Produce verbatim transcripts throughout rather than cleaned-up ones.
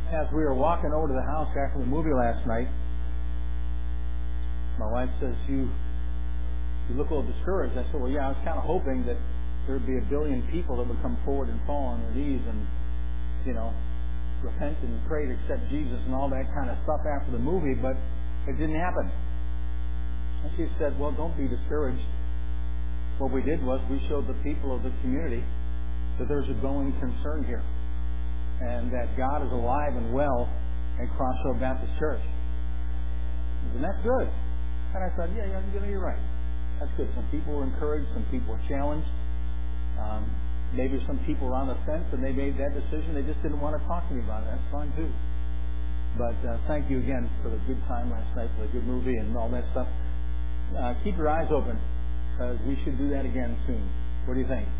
As we were walking over to the house after the movie last night, my wife says, you you look a little discouraged. I said, well, yeah, I was kind of hoping that there would be a billion people that would come forward and fall on their knees and, you know, repent and pray to accept Jesus and all that kind of stuff after the movie, but it didn't happen. And she said, well, don't be discouraged. What we did was we showed the people of the community that there's a growing concern here and that God is alive and well at Crossroad Baptist Church. And that's good. And I said, yeah, yeah, you know, you're right. That's good. Some people were encouraged. Some people were challenged. Um, maybe some people were on the fence and they made that decision. They just didn't want to talk to me about it. That's fine too. But uh, thank you again for the good time last night, for the good movie and all that stuff. Uh, keep your eyes open because we should do that again soon. What do you think?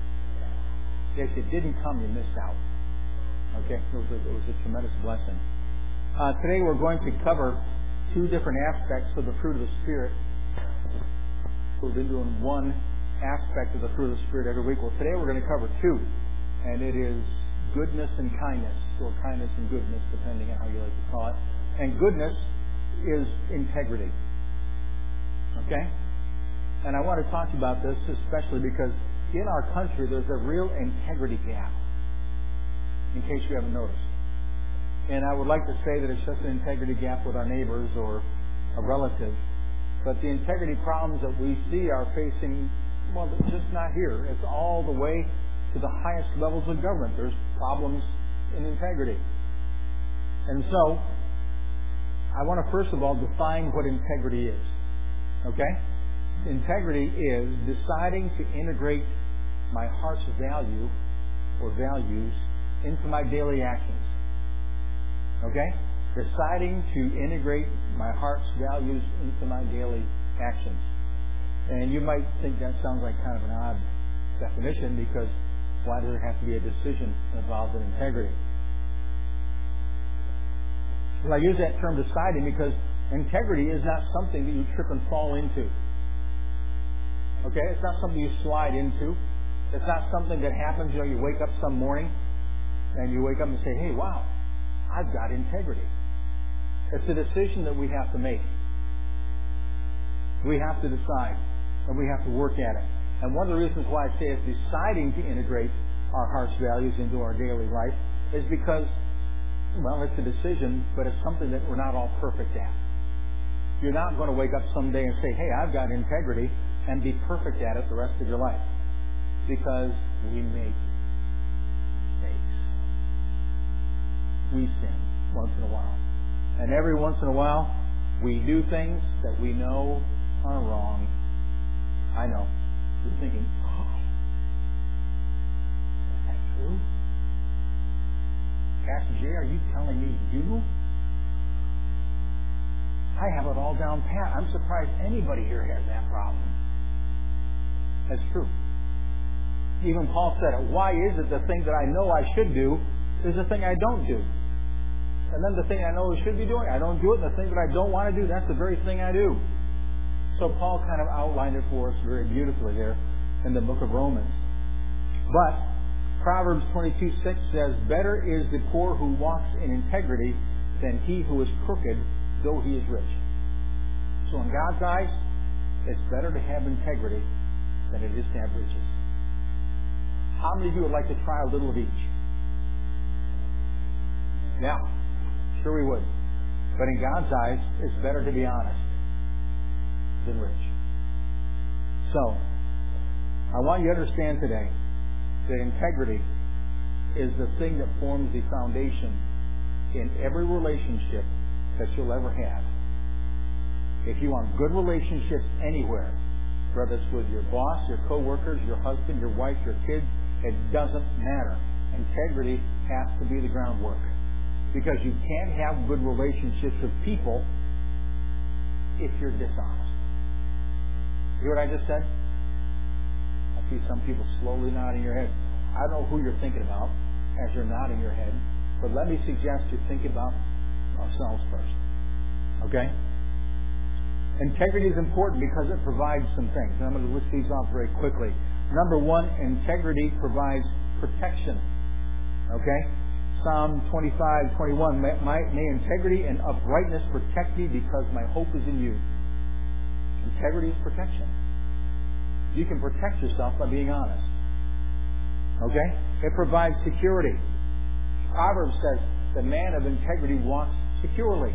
If you didn't come, you missed out. Okay? It was a, it was a tremendous blessing. Uh, today we're going to cover two different aspects of the fruit of the Spirit. We've been doing one aspect of the fruit of the Spirit every week. Well, today we're going to cover two, and it is goodness and kindness, or kindness and goodness, depending on how you like to call it. And goodness is integrity. Okay? And I want to talk to you about this, especially because in our country there's a real integrity gap, in case you haven't noticed. And I would like to say that it's just an integrity gap with our neighbors or a relative. But the integrity problems that we see are facing, well, it's just not here. It's all the way to the highest levels of government. There's problems in integrity. And so, I want to first of all define what integrity is. Okay? Integrity is deciding to integrate my heart's value or values into my daily actions. Okay? Deciding to integrate my heart's values into my daily actions. And you might think that sounds like kind of an odd definition because why does there have to be a decision involved in integrity? Well, I use that term deciding because integrity is not something that you trip and fall into. Okay? It's not something you slide into. It's not something that happens, you know, you wake up some morning and you wake up and say, hey, wow, I've got integrity. It's a decision that we have to make. We have to decide, and we have to work at it. And one of the reasons why I say it's deciding to integrate our heart's values into our daily life is because, well, it's a decision, but it's something that we're not all perfect at. You're not going to wake up someday and say, hey, I've got integrity, and be perfect at it the rest of your life. Because we make mistakes. We sin once in a while. And every once in a while, we do things that we know are wrong. I know. You're thinking, oh, is that true? Pastor Jay, are you telling me you? I have it all down pat. I'm surprised anybody here has that problem. That's true. Even Paul said it. Why is it the thing that I know I should do is the thing I don't do? And then the thing I know I should be doing, I don't do it. And the thing that I don't want to do, that's the very thing I do. So Paul kind of outlined it for us very beautifully there in the book of Romans. But Proverbs twenty-two six says, better is the poor who walks in integrity than he who is crooked, though he is rich. So in God's eyes, it's better to have integrity than it is to have riches. How many of you would like to try a little of each? Yeah. Sure we would. But in God's eyes, it's better to be honest than rich. So, I want you to understand today that integrity is the thing that forms the foundation in every relationship that you'll ever have. If you want good relationships anywhere, whether it's with your boss, your coworkers, your husband, your wife, your kids, it doesn't matter. Integrity has to be the groundwork. Because you can't have good relationships with people if you're dishonest. You hear what I just said? I see some people slowly nodding your head. I don't know who you're thinking about as you're nodding your head, but let me suggest you think about ourselves first. Okay? Integrity is important because it provides some things. And I'm going to list these off very quickly. Number one, integrity provides protection. Okay? Psalm twenty-five, twenty-one, may, my, may integrity and uprightness protect me because my hope is in you. Integrity is protection. You can protect yourself by being honest. Okay? It provides security. Proverbs says, the man of integrity walks securely.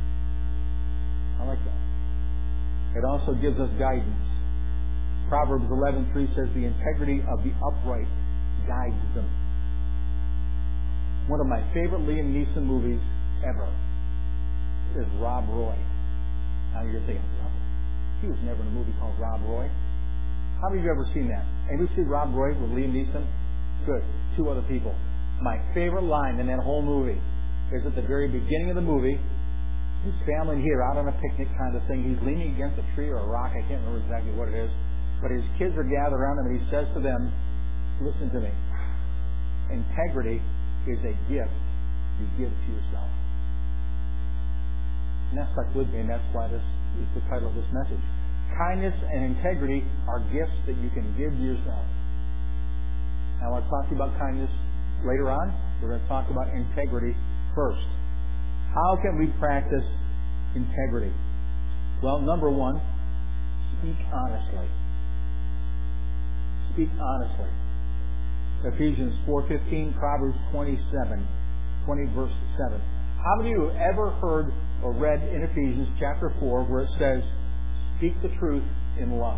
I like that. It also gives us guidance. Proverbs eleven three says, the integrity of the upright guides them. One of my favorite Liam Neeson movies ever is Rob Roy. Now you're thinking, he was never in a movie called Rob Roy. How many of you ever seen that? Anybody see Rob Roy with Liam Neeson? Good. Two other people. My favorite line in that whole movie is at the very beginning of the movie. His family here out on a picnic kind of thing. He's leaning against a tree or a rock. I can't remember exactly what it is. But his kids are gathered around him and he says to them, listen to me. Integrity is a gift you give to yourself. And that stuck with me, and that's why this is the title of this message. Kindness and integrity are gifts that you can give to yourself. I want to talk to you about kindness later on. We're going to talk about integrity first. How can we practice integrity? Well, number one, speak honestly. Speak honestly. Ephesians four fifteen, Proverbs twenty-seven, twenty verse seven. How many of you have ever heard or read in Ephesians chapter four where it says, speak the truth in love?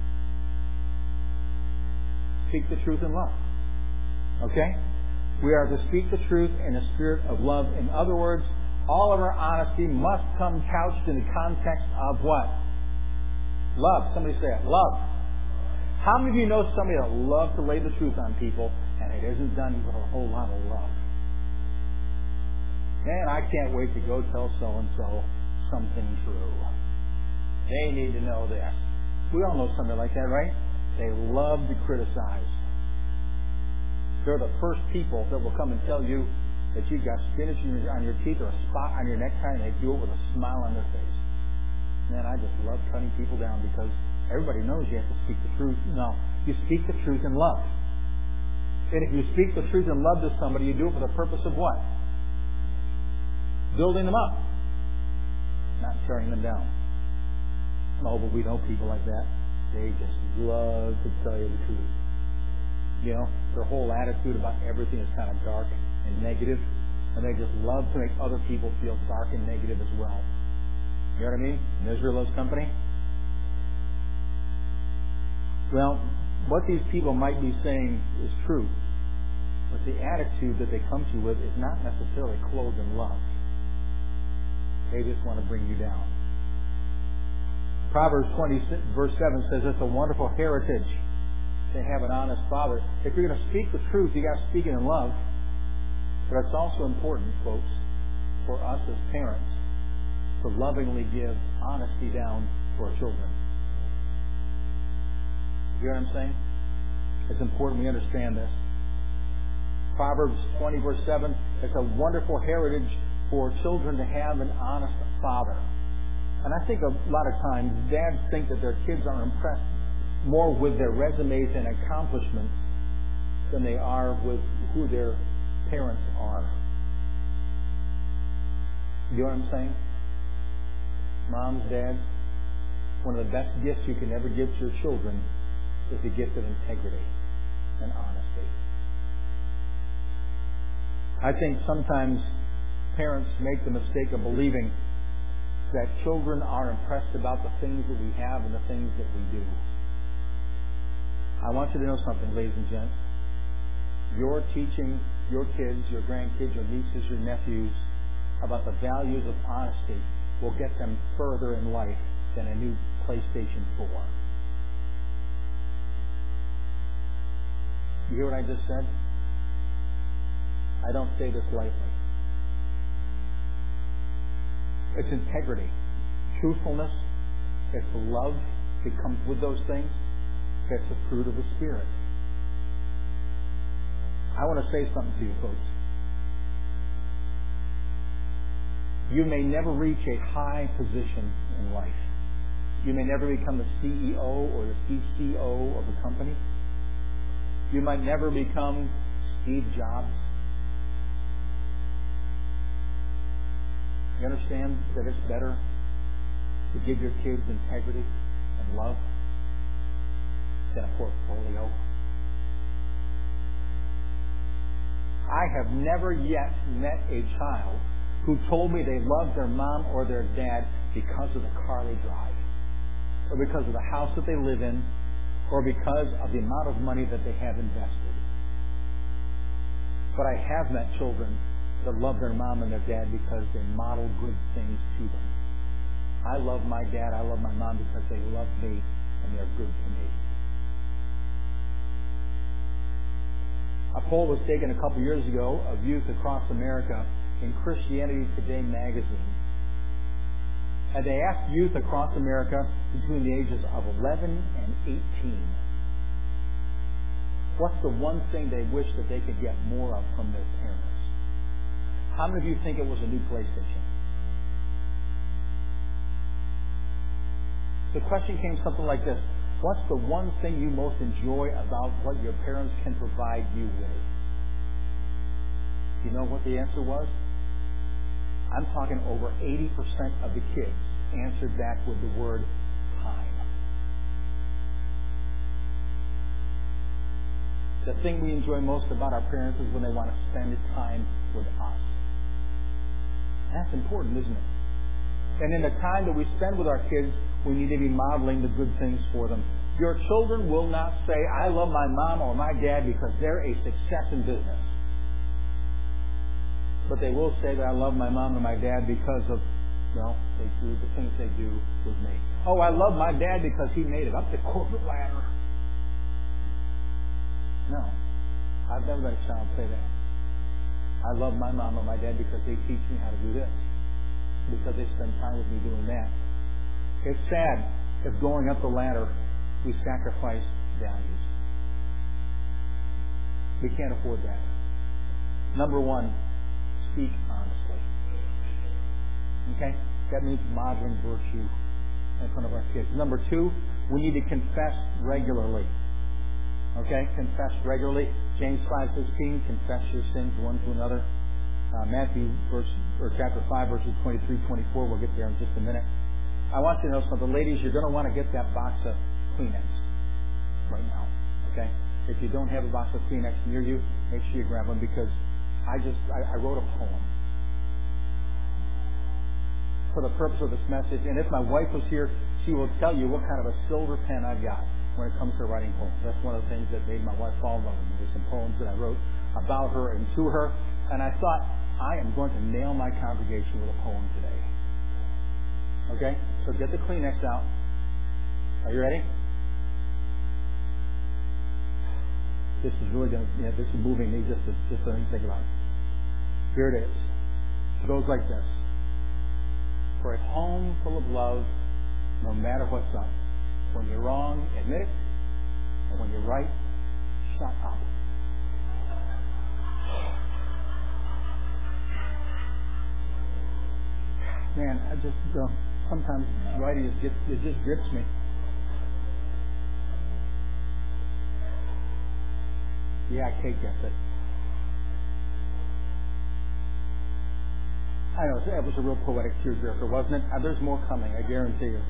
Speak the truth in love. Okay? We are to speak the truth in a spirit of love. In other words, all of our honesty must come couched in the context of what? Love. Somebody say it. Love. How many of you know somebody that loves to lay the truth on people and it isn't done with a whole lot of love? Man, I can't wait to go tell so-and-so something true. They need to know this. We all know somebody like that, right? They love to criticize. They're the first people that will come and tell you that you've got spinach on your teeth or a spot on your necktie, and they do it with a smile on their face. Man, I just love cutting people down because everybody knows you have to speak the truth. No, you speak the truth in love. And if you speak the truth in love to somebody, you do it for the purpose of what? Building them up, not tearing them down. Oh, but we know people like that. They just love to tell you the truth. You know, their whole attitude about everything is kind of dark and negative, and they just love to make other people feel dark and negative as well. You know what I mean? Misery loves company. Well, what these people might be saying is true, but the attitude that they come to you with is not necessarily clothed in love. They just want to bring you down. Proverbs twenty, verse seven says it's a wonderful heritage to have an honest father. If you're going to speak the truth, you got to speak it in love. But it's also important, folks, for us as parents to lovingly give honesty down to our children. You know what I'm saying? It's important we understand this. Proverbs twenty, verse seven, it's a wonderful heritage for children to have an honest father. And I think a lot of times dads think that their kids are impressed more with their resumes and accomplishments than they are with who their parents are. You know what I'm saying? Moms, dads, one of the best gifts you can ever give to your children is the gift of integrity and honesty. I think sometimes parents make the mistake of believing that children are impressed about the things that we have and the things that we do. I want you to know something, ladies and gents. You're teaching your kids, your grandkids, your nieces, your nephews about the values of honesty will get them further in life than a new PlayStation four. You hear what I just said? I don't say this lightly. It's integrity, truthfulness, it's love that comes with those things. That's the fruit of the Spirit. I want to say something to you, folks. You may never reach a high position in life. You may never become the C E O or the C C O of a company. You might never become Steve Jobs. You understand that it's better to give your kids integrity and love than a portfolio? I have never yet met a child who told me they loved their mom or their dad because of the car they drive, or because of the house that they live in, or because of the amount of money that they have invested. But I have met children that love their mom and their dad because they model good things to them. I love my dad, I love my mom because they love me and they're good to me. A poll was taken a couple years ago of youth across America in Christianity Today magazine. And they asked youth across America between the ages of eleven and eighteen, what's the one thing they wish that they could get more of from their parents? How many of you think it was a new PlayStation? The question came something like this: what's the one thing you most enjoy about what your parents can provide you with? Do you know what the answer was? I'm talking over eighty percent of the kids answered back with the word time. The thing we enjoy most about our parents is when they want to spend time with us. That's important, isn't it? And in the time that we spend with our kids, we need to be modeling the good things for them. Your children will not say, I love my mom or my dad because they're a success in business. But they will say that I love my mom and my dad because of, well, they do the things they do with me. Oh, I love my dad because he made it up the corporate ladder. No. I've never let a child say that. I love my mom and my dad because they teach me how to do this. Because they spend time with me doing that. It's sad if going up the ladder we sacrifice values. We can't afford that. Number one, speak honestly. Okay? That means modeling virtue in front of our kids. Number two, we need to confess regularly. Okay? Confess regularly. James five sixteen, confess your sins one to another. Uh, Matthew verse, or chapter five, verses twenty-three, twenty-four. We'll get there in just a minute. I want you to know something. Ladies, you're going to want to get that box of Kleenex right now. Okay? If you don't have a box of Kleenex near you, make sure you grab one, because I just, I, I wrote a poem for the purpose of this message. And if my wife was here, she will tell you what kind of a silver pen I've got when it comes to writing poems. That's one of the things that made my wife fall in love with me. There's some poems that I wrote about her and to her. And I thought, I am going to nail my congregation with a poem today. Okay? So get the Kleenex out. Are you ready? This is really going to, yeah, this is moving me just to, just to think about it. Here it is. It goes like this. For a home full of love, no matter what's up. When you're wrong, admit it. And when you're right, shut up. Man, I just, uh, sometimes writing just gets, it just grips me. Yeah, Kate gets it. I know, that was a real poetic tearjerker, wasn't it? Uh, there's more coming, I guarantee you.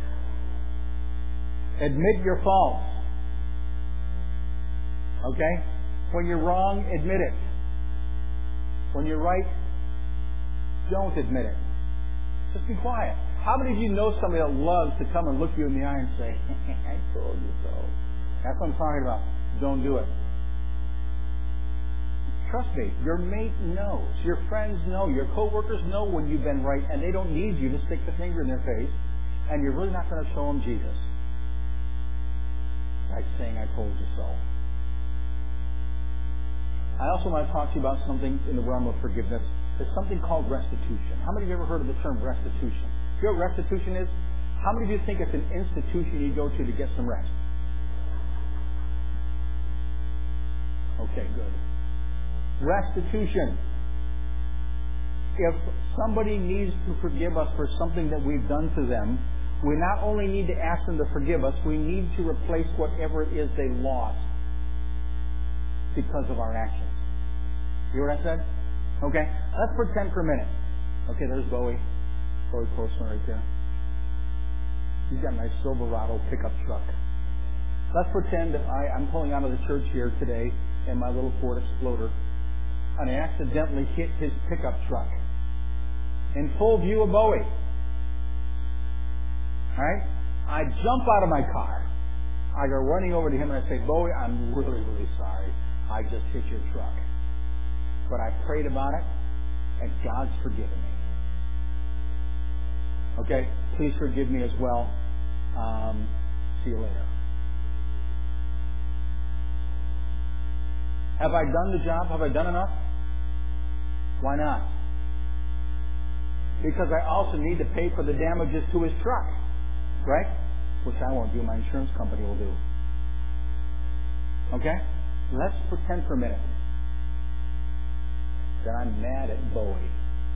Admit your faults. Okay? When you're wrong, admit it. When you're right, don't admit it. Just be quiet. How many of you know somebody that loves to come and look you in the eye and say, I told you so? That's what I'm talking about. Don't do it. Trust me, your mate knows. Your friends know. Your coworkers know when you've been right, and they don't need you to stick the finger in their face, and you're really not going to show them Jesus by saying, I told you so. I also want to talk to you about something in the realm of forgiveness. There's something called restitution. How many of you ever heard of the term restitution? You know what restitution is? How many of you think it's an institution you go to to get some rest? Okay, good. Restitution. If somebody needs to forgive us for something that we've done to them, we not only need to ask them to forgive us, we need to replace whatever it is they lost because of our actions. You hear what I said? Okay? Let's pretend for a minute. Okay, there's Bowie. Corey Postman right there. He's got a nice Silverado pickup truck. Let's pretend that I, I'm pulling out of the church here today in my little Ford Explorer, and I accidentally hit his pickup truck in full view of Bowie. Right? I jump out of my car. I go running over to him and I say, Bowie, I'm really, really sorry. I just hit your truck. But I prayed about it, and God's forgiven me. Okay? Please forgive me as well. Um, see you later. Have I done the job? Have I done enough? Why not? Because I also need to pay for the damages to his truck. Right? Which I won't do. My insurance company will do. Okay? Let's pretend for a minute that I'm mad at Bowie.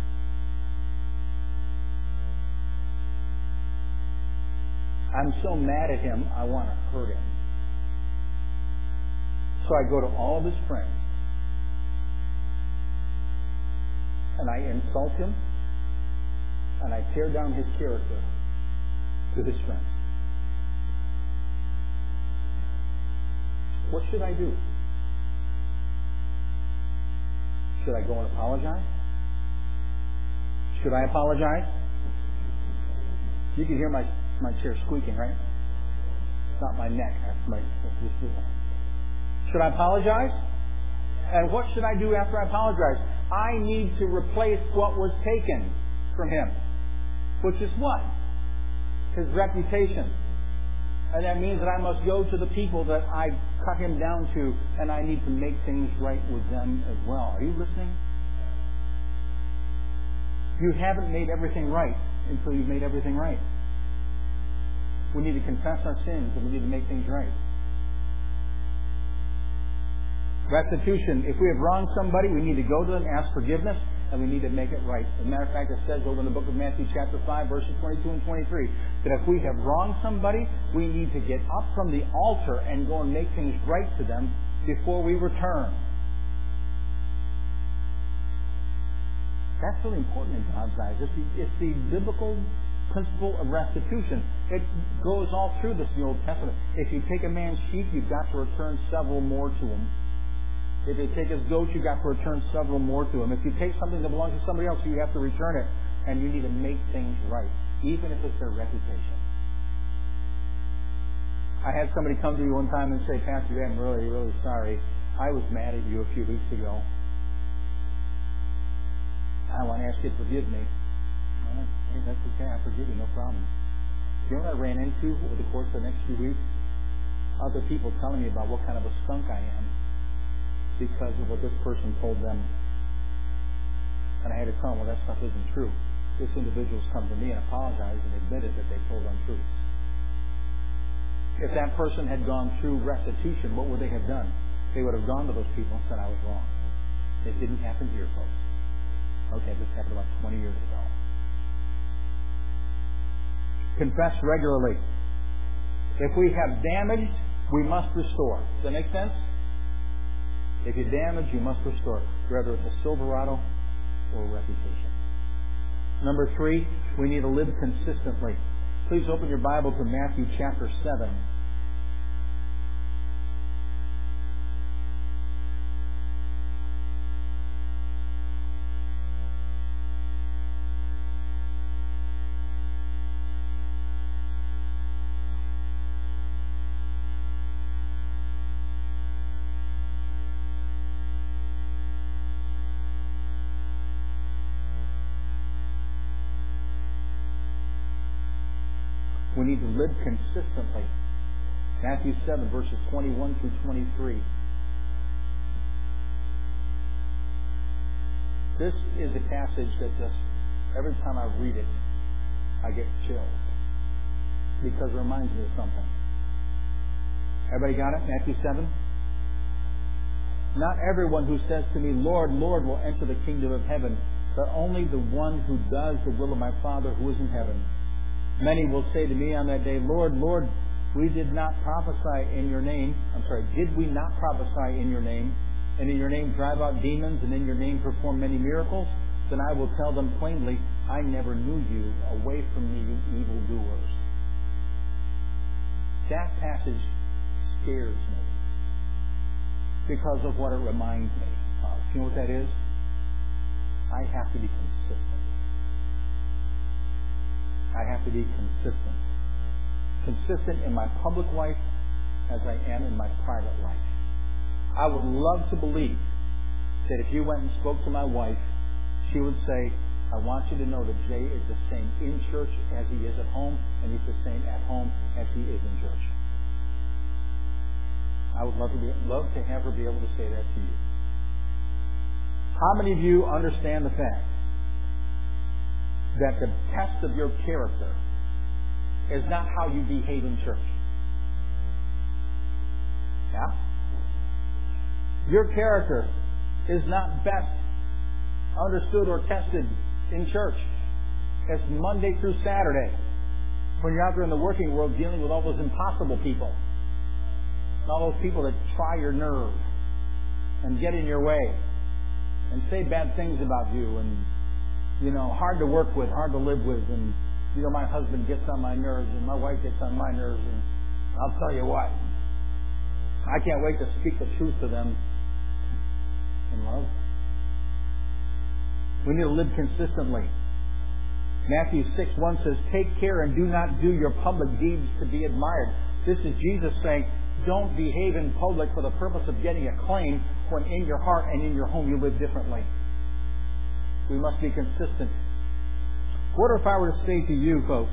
I'm so mad at him, I want to hurt him. So I go to all of his friends and I insult him and I tear down his character to his friends. What should I do? Should I go and apologize? Should I apologize? You can hear my, my chair squeaking, right? It's not my neck. That's my... Should I apologize? And what should I do after I apologize? I need to replace what was taken from him. Which is what? His reputation. And that means that I must go to the people that I cut him down to, and I need to make things right with them as well. Are you listening? You haven't made everything right until you've made everything right. We need to confess our sins, and we need to make things right. Restitution. If we have wronged somebody, we need to go to them, ask forgiveness, and we need to make it right. As a matter of fact, it says over in the book of Matthew chapter five, verses twenty-two and twenty-three, that if we have wronged somebody, we need to get up from the altar and go and make things right to them before we return. That's really important in God's eyes. It's the, it's the biblical principle of restitution. It goes all through this in the Old Testament. If you take a man's sheep, you've got to return several more to him. If you take his goat, you've got to return several more to him. If you take something that belongs to somebody else, you have to return it. And you need to make things right, even if it's their reputation. I had somebody come to me one time and say, Pastor, I'm really, really sorry. I was mad at you a few weeks ago. I want to ask you to forgive me. Well, hey, that's okay. I forgive you. No problem. You know what I ran into over the course of the next few weeks? Other people telling me about what kind of a skunk I am because of what this person told them. And I had to tell them, well, that stuff isn't true. This individual's come to me and apologized and admitted that they told untruths. If that person had gone through restitution, what would they have done? They would have gone to those people and said, I was wrong. It didn't happen here, folks. Okay, this happened about twenty years ago. Confess regularly. If we have damaged, we must restore. Does that make sense? If you damage, you must restore, whether it's a Silverado or a reputation. Number three, we need to live consistently. Please open your Bible to Matthew chapter seven. We need to live consistently. Matthew seven, verses twenty-one through twenty-three. This is a passage that just, every time I read it, I get chills. Because it reminds me of something. Everybody got it? Matthew seven? Not everyone who says to me, Lord, Lord, will enter the kingdom of heaven, but only the one who does the will of my Father who is in heaven. Many will say to me on that day, Lord, Lord, we did not prophesy in your name. I'm sorry, did we not prophesy in your name? And in your name drive out demons, and in your name perform many miracles? then I will tell them plainly, I never knew you. Away from me, you evildoers. That passage scares me because of what it reminds me of. You know what that is? I have to be consistent. I have to be consistent. Consistent in my public life as I am in my private life. I would love to believe that if you went and spoke to my wife, she would say, I want you to know that Jay is the same in church as he is at home, and he's the same at home as he is in church. I would love to, be, love to have her be able to say that to you. How many of you understand the fact that the test of your character is not how you behave in church? Yeah? Your character is not best understood or tested in church. It's Monday through Saturday when you're out there in the working world dealing with all those impossible people. And all those people that try your nerve and get in your way and say bad things about you and, you know, hard to work with, hard to live with, and, you know, my husband gets on my nerves and my wife gets on my nerves, and I'll tell you what, I can't wait to speak the truth to them in love. We need to live consistently. Matthew six one says, take care and do not do your public deeds to be admired. This is Jesus saying, don't behave in public for the purpose of getting acclaim when in your heart and in your home you live differently. We must be consistent. What if I were to say to you folks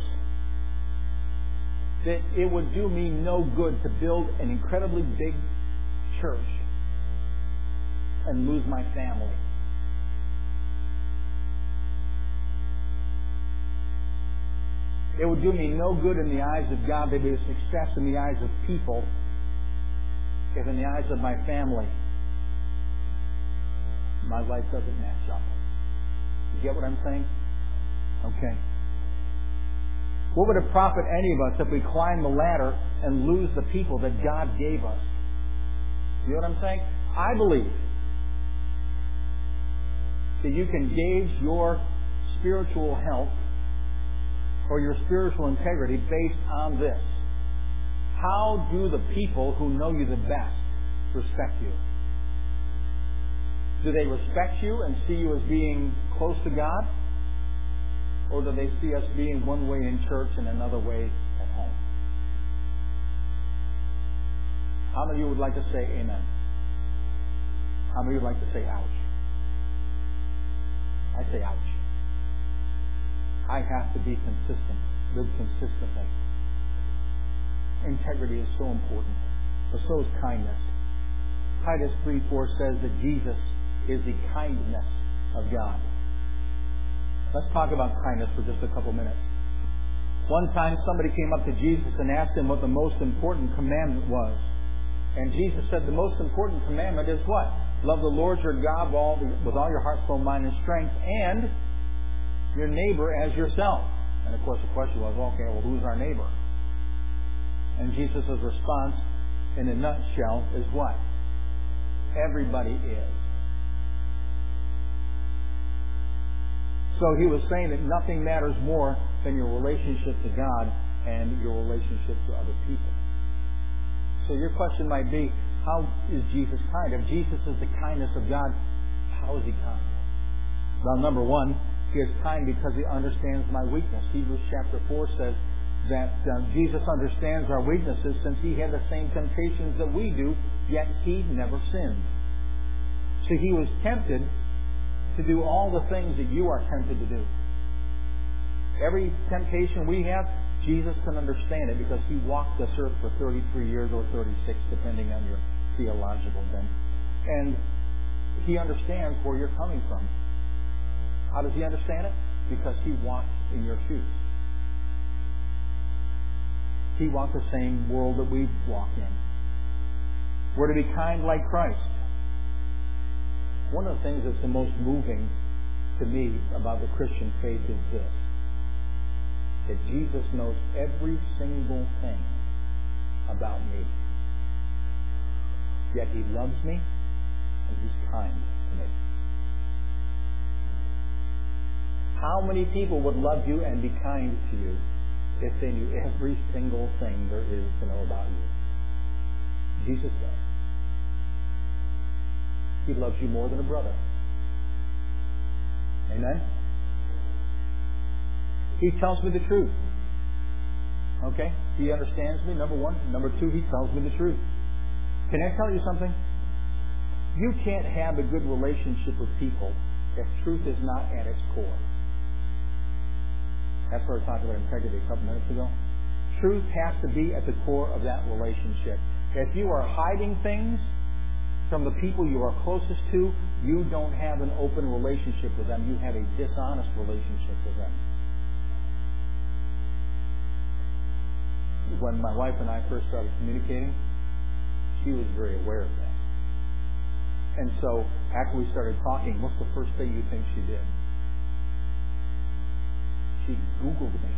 that it would do me no good to build an incredibly big church and lose my family? It would do me no good in the eyes of God. There'd be a success in the eyes of people if in the eyes of my family my life doesn't match up. You get what I'm saying? Okay. What would it profit any of us if we climb the ladder and lose the people that God gave us? You know what I'm saying? I believe that you can gauge your spiritual health or your spiritual integrity based on this. How do the people who know you the best respect you? Do they respect you and see you as being close to God? Or do they see us being one way in church and another way at home? How many of you would like to say amen? How many would like to say ouch? I say ouch. I have to be consistent, live consistently. Integrity is so important, but so is kindness. Titus three four says that Jesus is the kindness of God. Let's talk about kindness for just a couple minutes. One time somebody came up to Jesus and asked him what the most important commandment was. And Jesus said the most important commandment is what? Love the Lord your God with all, with all your heart, soul, mind, and strength, and your neighbor as yourself. And of course the question was, okay, well, who's our neighbor? And Jesus' response in a nutshell is what? Everybody is. So he was saying that nothing matters more than your relationship to God and your relationship to other people. So your question might be, how is Jesus kind? If Jesus is the kindness of God, how is he kind? Well, number one, he is kind because he understands my weakness. Hebrews chapter four says that uh, Jesus understands our weaknesses since he had the same temptations that we do, yet he never sinned. So he was tempted to do all the things that you are tempted to do. Every temptation we have, Jesus can understand it because he walked this earth for thirty-three years or thirty-six, depending on your theological bent. And he understands where you're coming from. How does he understand it? Because he walked in your shoes. He walked the same world that we walk in. We're to be kind like Christ. One of the things that's the most moving to me about the Christian faith is this: that Jesus knows every single thing about me. Yet he loves me and he's kind to me. How many people would love you and be kind to you if they knew every single thing there is to know about you? Jesus does. He loves you more than a brother. Amen? He tells me the truth. Okay? He understands me, number one. Number two, he tells me the truth. Can I tell you something? You can't have a good relationship with people if truth is not at its core. That's what I talked about integrity a couple minutes ago. Truth has to be at the core of that relationship. If you are hiding things from the people you are closest to, you don't have an open relationship with them. You have a dishonest relationship with them. When my wife and I first started communicating, she was very aware of that. And so, after we started talking, what's the first thing you think she did? She Googled me.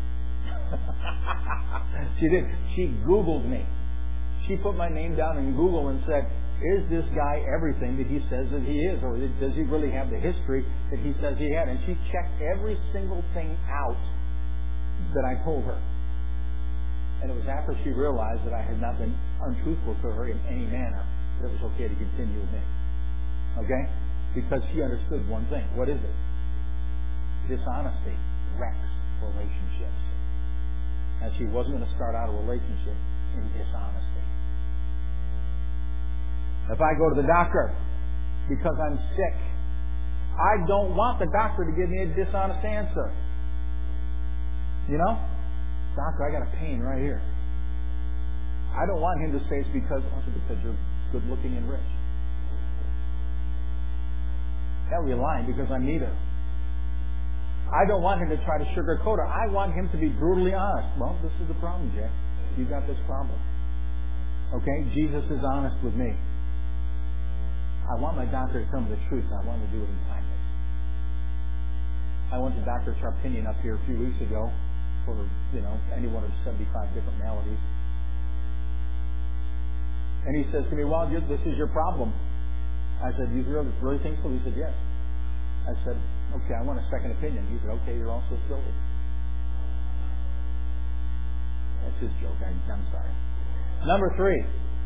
She did. She Googled me. She put my name down in Google and said, is this guy everything that he says that he is? Or does he really have the history that he says he had? And she checked every single thing out that I told her. And it was after she realized that I had not been untruthful to her in any manner that it was okay to continue with me. Okay? Because she understood one thing. What is it? Dishonesty wrecks relationships. And she wasn't going to start out a relationship in dishonesty. If I go to the doctor because I'm sick, I don't want the doctor to give me a dishonest answer. You know? Doctor, I got a pain right here. I don't want him to say it's because, also because you're good looking and rich. Hell, you're lying because I'm neither. I don't want him to try to sugarcoat it. I want him to be brutally honest. Well, this is the problem, Jay. You got this problem. Okay? Jesus is honest with me. I want my doctor to tell me the truth. I want him to do it in kindness. I went to Doctor Charpinian up here a few weeks ago for, you know, any one of seventy-five different maladies. And he says to me, well, this is your problem. I said, do you really, really think so? He said, yes. I said, okay, I want a second opinion. He said, okay, you're also silly. That's his joke. I, I'm sorry. Number three,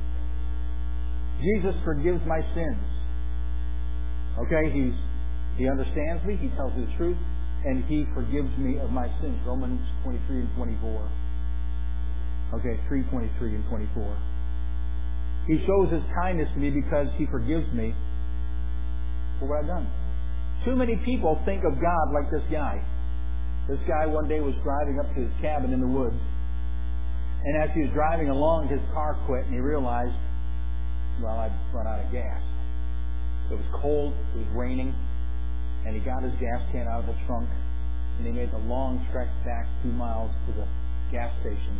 Jesus forgives my sins. Okay, he's he understands me. He tells me the truth. And he forgives me of my sins. Romans twenty-three and twenty-four. Okay, three twenty-three and twenty-four. He shows his kindness to me because he forgives me for what I've done. Too many people think of God like this guy. This guy one day was driving up to his cabin in the woods. And as he was driving along, his car quit and he realized, well, I'd run out of gas. It was cold, it was raining. And he got his gas can out of the trunk, and he made the long trek back two miles to the gas station.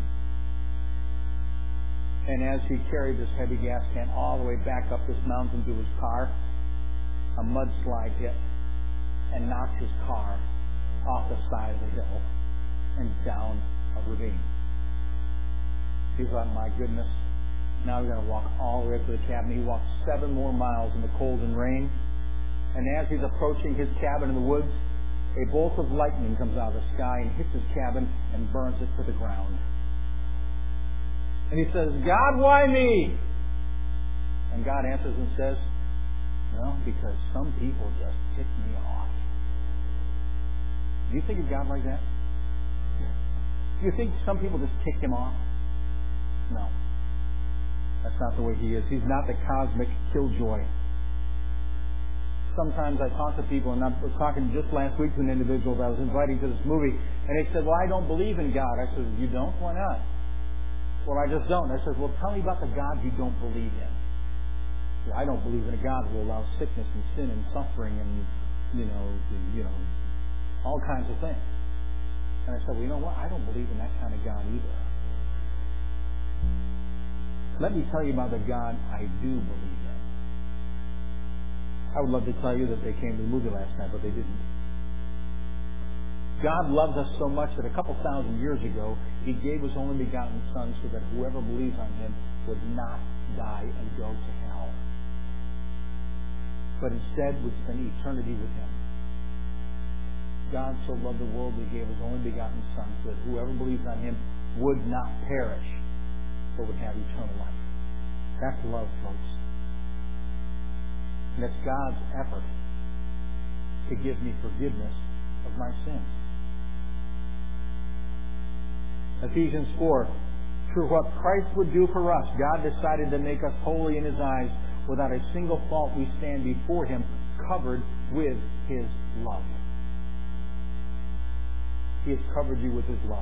And as he carried this heavy gas can all the way back up this mountain to his car, a mudslide hit and knocked his car off the side of the hill and down a ravine. He thought, my goodness, now we're going to walk all the way up to the cabin. He walked seven more miles in the cold and rain. And as he's approaching his cabin in the woods, a bolt of lightning comes out of the sky and hits his cabin and burns it to the ground. And he says, God, why me? And God answers and says, well, because some people just tick me off. Do you think of God like that? Do you think some people just tick him off? No. That's not the way he is. He's not the cosmic killjoy. Sometimes I talk to people, and I was talking just last week to an individual that I was inviting to this movie, and they said, well, I don't believe in God. I said, you don't? Why not? Well, I just don't. I said, well, tell me about the God you don't believe in. I don't believe in a God who allows sickness and sin and suffering and, you know, you know, all kinds of things. And I said, well, you know what? I don't believe in that kind of God either. Let me tell you about the God I do believe in. I would love to tell you that they came to the movie last night, but they didn't. God loves us so much that a couple thousand years ago, He gave His only begotten Son so that whoever believes on Him would not die and go to hell, but instead would spend eternity with Him. God so loved the world that He gave His only begotten Son, so that whoever believes on Him would not perish, but would have eternal life. That's love, folks. And it's God's effort to give me forgiveness of my sins. Ephesians four. Through what Christ would do for us, God decided to make us holy in His eyes. Without a single fault, we stand before Him, covered with His love. He has covered you with His love.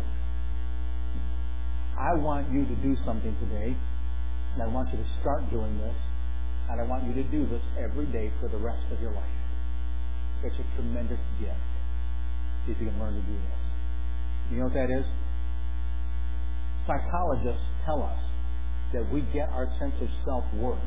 I want you to do something today, and I want you to start doing this, and I want you to do this every day for the rest of your life. It's a tremendous gift if you can learn to do this. You know what that is? Psychologists tell us that we get our sense of self-worth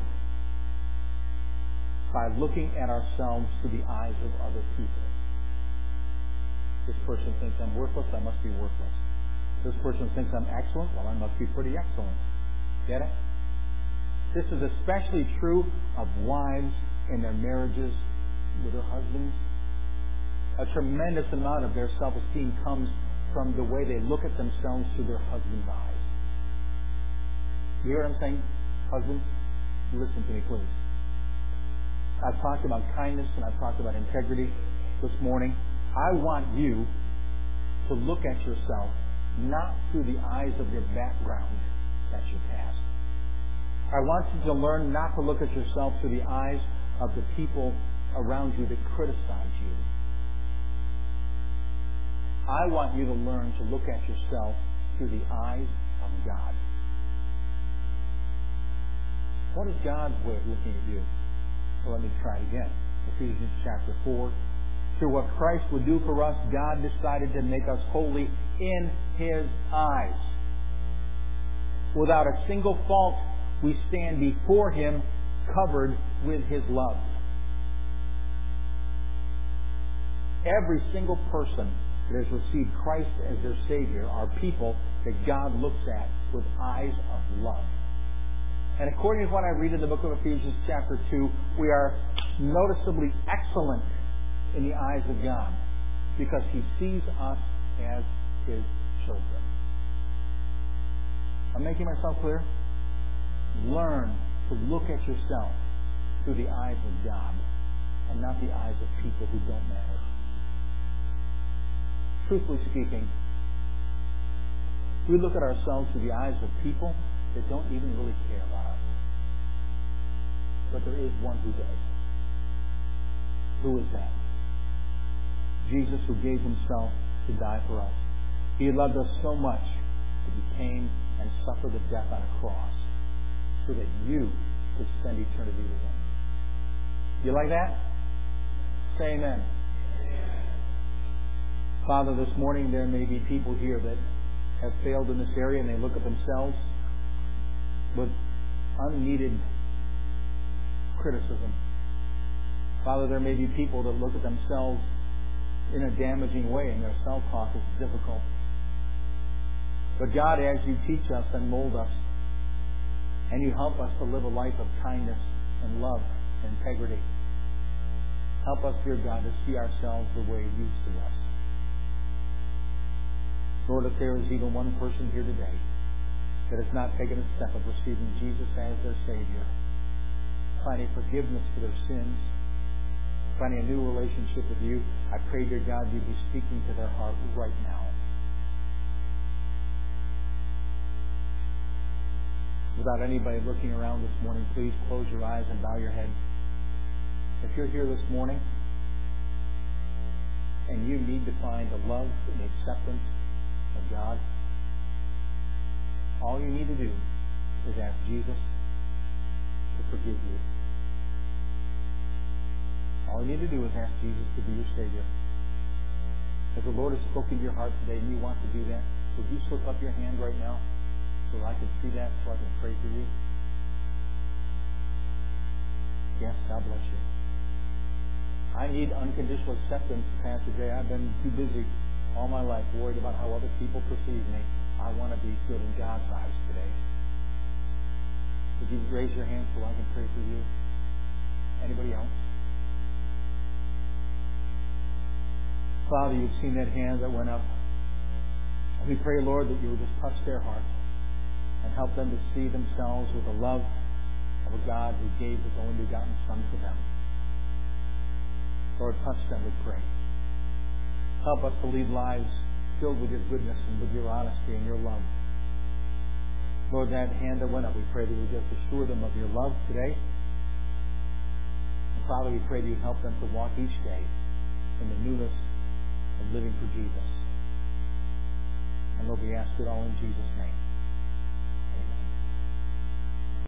by looking at ourselves through the eyes of other people. This person thinks I'm worthless, I must be worthless. This person thinks I'm excellent, well, I must be pretty excellent. Get it? This is especially true of wives in their marriages with their husbands. A tremendous amount of their self-esteem comes from the way they look at themselves through their husband's eyes. You hear what I'm saying? Husbands, listen to me, please. I've talked about kindness and I've talked about integrity this morning. I want you to look at yourself not through the eyes of your background, that's your past. I want you to learn not to look at yourself through the eyes of the people around you that criticize you. I want you to learn to look at yourself through the eyes of God. What is God's way of looking at you? Well, let me try it again. Ephesians chapter four. Through what Christ would do for us, God decided to make us holy in His eyes. Without a single fault, we stand before Him covered with His love. Every single person that has received Christ as their Savior are people that God looks at with eyes of love. And according to what I read in the book of Ephesians chapter two, we are noticeably excellent in the eyes of God because He sees us as His children. I'm making myself clear? Learn to look at yourself through the eyes of God and not the eyes of people who don't matter. Truthfully speaking, we look at ourselves through the eyes of people that don't even really care about us. But there is one who does. Who is that? Jesus, who gave Himself to die for us. He loved us so much that He came and suffered the death on a cross so that you could spend eternity with Him. You like that? Say amen. Father, this morning there may be people here that have failed in this area and they look at themselves with unneeded criticism. Father, there may be people that look at themselves in a damaging way and their self-talk is difficult. But God, as You teach us and mold us and You help us to live a life of kindness and love and integrity, help us, dear God, to see ourselves the way You see us. Lord, if there is even one person here today that has not taken a step of receiving Jesus as their Savior, finding forgiveness for their sins, finding a new relationship with You, I pray, dear God, You be speaking to their heart right now. Without anybody looking around this morning, please close your eyes and bow your head. If you're here this morning and you need to find the love and the acceptance of God, all you need to do is ask Jesus to forgive you. All you need to do is ask Jesus to be your Savior. If the Lord has spoken to your heart today and you want to do that, would you slip up your hand right now so I can see that, so I can pray for you? Yes, God bless you. I need unconditional acceptance, Pastor Jay. I've been too busy all my life worried about how other people perceive me. I want to be good in God's eyes today. Would you raise your hand so I can pray for you? Anybody else? Father, you've seen that hand that went up. And we pray, Lord, that you would just touch their hearts and help them to see themselves with the love of a God who gave his only begotten Son for them. Lord, touch them, we pray. Help us to lead lives filled with your goodness and with your honesty and your love. Lord, that hand that went up, we pray that you would just assure them of your love today. And Father, we pray that you help them to walk each day in the newness of living for Jesus. And Lord, we ask it all in Jesus' name.